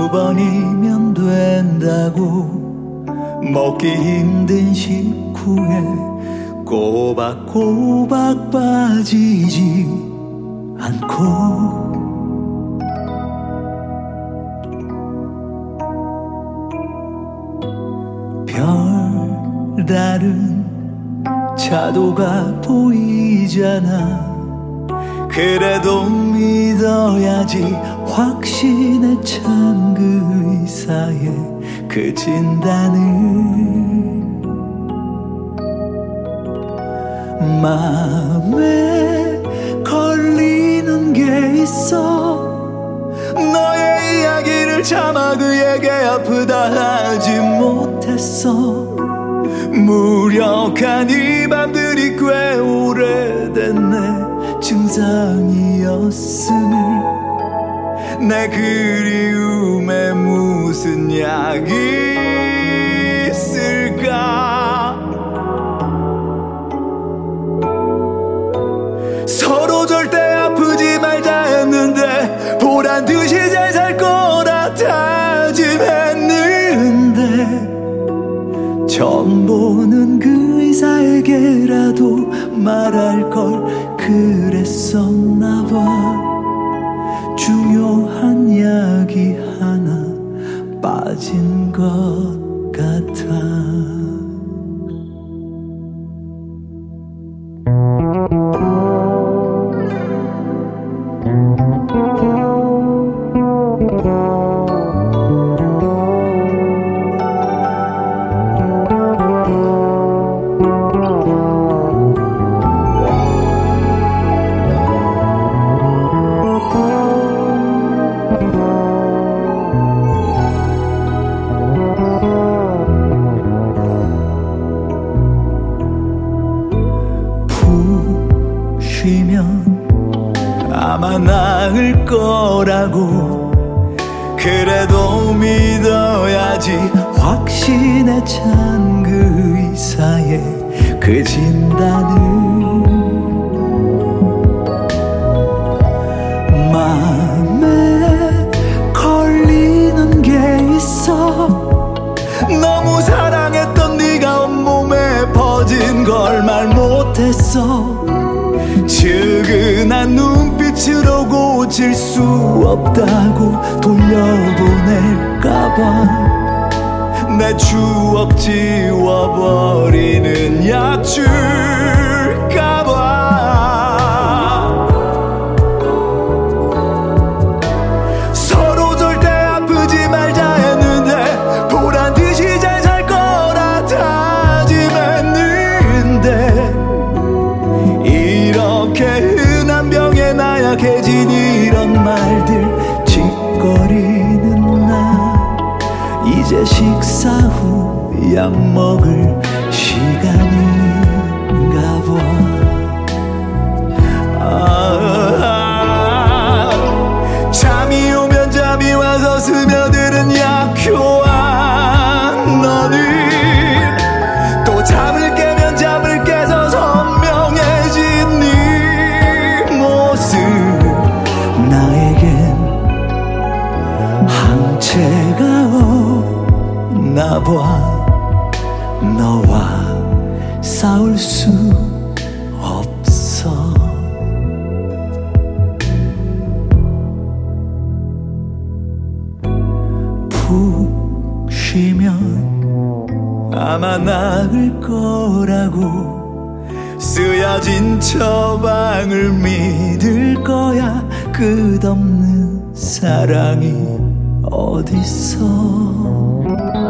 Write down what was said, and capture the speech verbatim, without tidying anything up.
두 번이면 된다고 먹기 힘든 식후에 꼬박꼬박 빠지지 않고 별다른 차도가 보이잖아. 그래도 믿어야지 확신에 찬 그 의사의 그 진단을. 마음에 걸리는 게 있어. 너의 이야기를 차마 그에게 아프다 하지 못했어. 무력한 이 밤들이 꽤 오래된 내 증상이었음을. 내 그리움에 무슨 약이 있을까. 서로 절대 아프지 말자 했는데 보란듯이 잘 살 거라 다짐했는데 처음 보는 그 의사에게라도 말할 걸 그랬었나 봐. 중요한 약이 하나 빠진 것 같아. 아마 나을 거라고 그래도 믿어야지 확신에 찬 그 의사의 그 진단을. 마음에 걸리는 게 있어. 너무 사랑했던 네가 온몸에 퍼진 걸 말 못했어. 측은한 눈빛으로 고칠 수 없다고 돌려보낼까봐 내 추억 지워버리는 약 줄까봐. 서로 절대 아프지 말자 했는데 보란듯이 잘 살 거라 다짐했는데 이렇게 흔한 병에 나약해진 이런 말들 짓거리는 나. 이제 식사 후 약 먹을 시간인가 봐. 아, 잠이 오면 잠이 와서 스며드는 약효와 너는 또 잠을 깨면 잠을 깨서 선명해진 네 모습. 나에겐 항체가 없나 봐. 너와 싸울 수 없어. 푹 쉬면 아마 나을 거라고 쓰여진 처방을 믿을 거야. 끝없는 사랑이 어딨어.